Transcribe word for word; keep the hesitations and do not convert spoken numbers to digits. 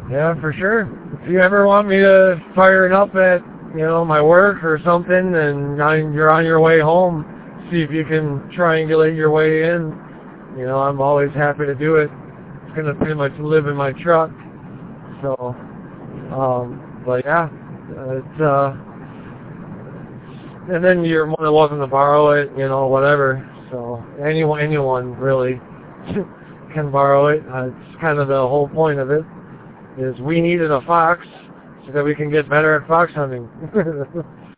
Yeah, for sure. If you ever want me to fire it up at, you know, my work or something, and on- you're on your way home, see if you can triangulate your way in. You know, I'm always happy to do it. It's going to pretty much live in my truck. So, um, but yeah, it's, uh, and then you're more than welcome to borrow it, you know, whatever. So, anyone, anyone really can borrow it. Uh, it's kind of the whole point of it, is we needed a fox so that we can get better at fox hunting.